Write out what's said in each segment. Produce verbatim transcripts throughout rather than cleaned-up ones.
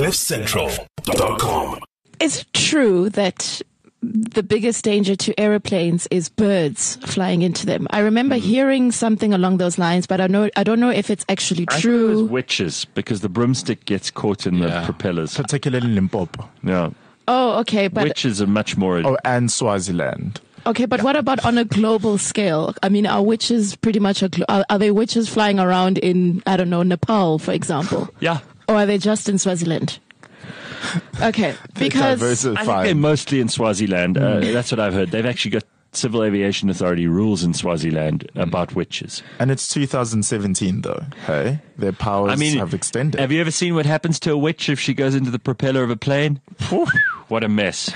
cliff central dot com. Is it true that the biggest danger to aeroplanes is birds flying into them? I remember mm. hearing something along those lines, but I know I don't know if it's actually I true. think it was witches, because the broomstick gets caught in Yeah. the propellers. Particularly in Limpopo. Yeah. Oh, okay, but Witches are much more. Oh, and Swaziland. okay, but what about on a global scale? I mean, are witches pretty much a glo- are, are they witches flying around in, I don't know, Nepal, for example, Yeah. or are they just in Swaziland? Okay, because I think they're mostly in Swaziland. Uh, that's what I've heard. They've actually got Civil Aviation Authority rules in Swaziland about witches. And it's two thousand seventeen, though. Hey, their powers I mean, have extended. Have you ever seen what happens to a witch if she goes into the propeller of a plane? What a mess.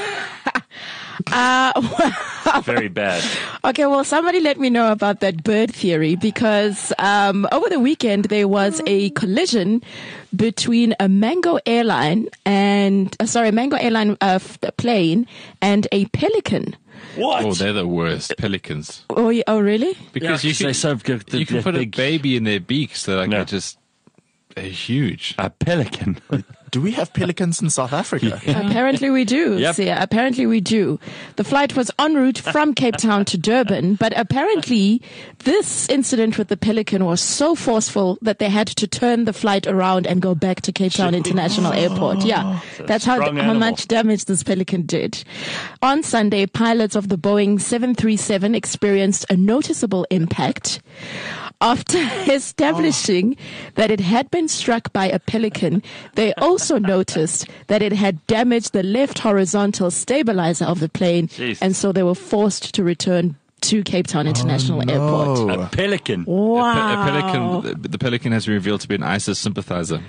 uh, Very bad. Okay, well, somebody let me know about that bird theory, because um, over the weekend there was a collision between a Mango airline and uh, sorry, Mango airline uh, f- plane and a pelican. What? Oh, they're the worst. Pelicans. Oh, yeah, oh really? Because Yeah, you can, they serve good- you can they're put big. a baby in their beaks. They're like, No. they're just, they're huge. A pelican. Do we have pelicans in South Africa? Apparently we do. Yep. Sia, apparently we do. The flight was en route from Cape Town to Durban, but apparently this incident with the pelican was so forceful that they had to turn the flight around and go back to Cape Town International Airport. Yeah, that's how strong how animal. much damage this pelican did. On Sunday, pilots of the Boeing seven thirty-seven experienced a noticeable impact. After establishing that it had been struck by a pelican, they also noticed that it had damaged the left horizontal stabilizer of the plane, Jeez. and so they were forced to return to Cape Town International no. Airport. A pelican. A, pe- Wow. a pelican, the, the pelican has been revealed to be an ISIS sympathizer.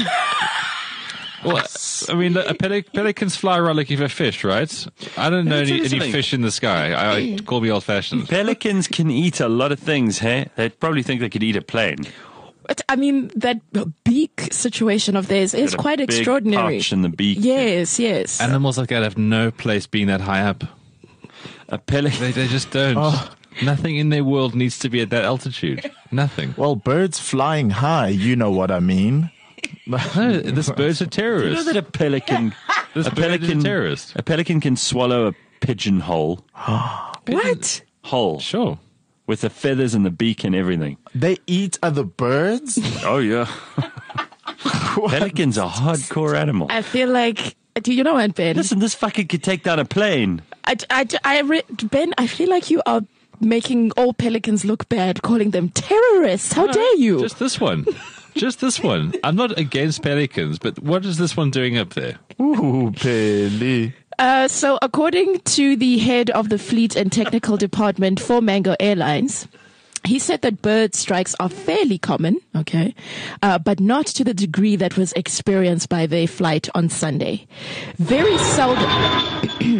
Well, I mean, a pelic- pelicans fly around looking for fish, right? I don't know Let me any, tell you any something. fish in the sky. I, I call me old-fashioned. Pelicans can eat a lot of things, hey? They probably think they could eat a plane. But, I mean, that beak situation of theirs is Got a quite big extraordinary. pouch in the beak. Yes, yes. Animals like that have no place being that high up. A pelican. They, they just don't. Oh. Nothing in their world needs to be at that altitude. Nothing. Well, birds flying high, you know what I mean. No, this bird's a You know terrorist. that a pelican, This a bird is a pelican, terrorist. a pelican can swallow a pigeon whole, What? whole, Sure. with the feathers and the beak and everything. They eat other birds? Oh yeah. Pelican's a hardcore animal. I feel like, do you know what, Ben? Listen, this fucker could take down a plane. I, I, I re- Ben, I feel like you are making all pelicans look bad, calling them terrorists. How dare you? Just this one. Just this one. I'm not against pelicans, but what is this one doing up there? Ooh, Peli. Uh, so, according to the head of the fleet and technical department for Mango Airlines, he said that bird strikes are fairly common, okay, uh, but not to the degree that was experienced by their flight on Sunday. Very seldom.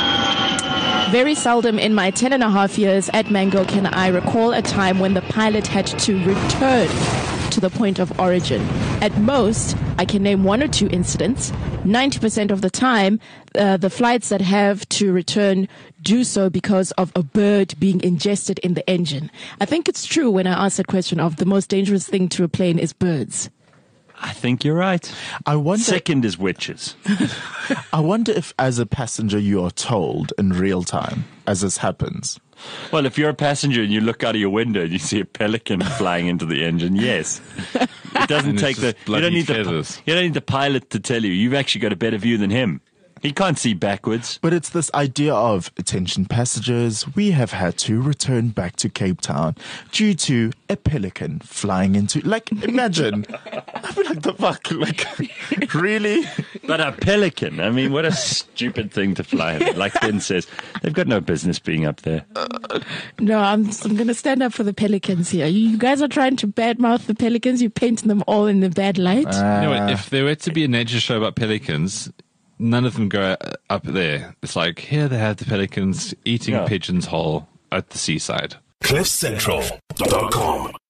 Very seldom in my ten and a half years at Mango can I recall a time when the pilot had to return to the point of origin. At most, I can name one or two incidents. ninety percent of the time, uh, the flights that have to return do so because of a bird being ingested in the engine. I think it's true when I ask that question of the most dangerous thing to a plane is birds. I think you're right. I wonder, Second is witches. I wonder if, as a passenger, you are told in real time as this happens. Well, if you're a passenger and you look out of your window and you see a pelican flying into the engine, yes. It doesn't And it's take the just you bloody don't need the feathers. you don't need the pilot to tell you. You've actually got a better view than him. He can't see backwards. But it's this idea of, attention passengers, we have had to return back to Cape Town due to a pelican flying into, like, imagine. I'd be like, the fuck, like, really? But a pelican, I mean, what a stupid thing to fly in. Like Ben says, they've got no business being up there. No, I'm I'm going to stand up for the pelicans here. You, you guys are trying to badmouth the pelicans. You're painting them all in the bad light. You know what, if there were to be a nature show about pelicans, none of them go up there. It's like, here they have the pelicans eating Yeah. pigeons whole at the seaside. cliff central dot com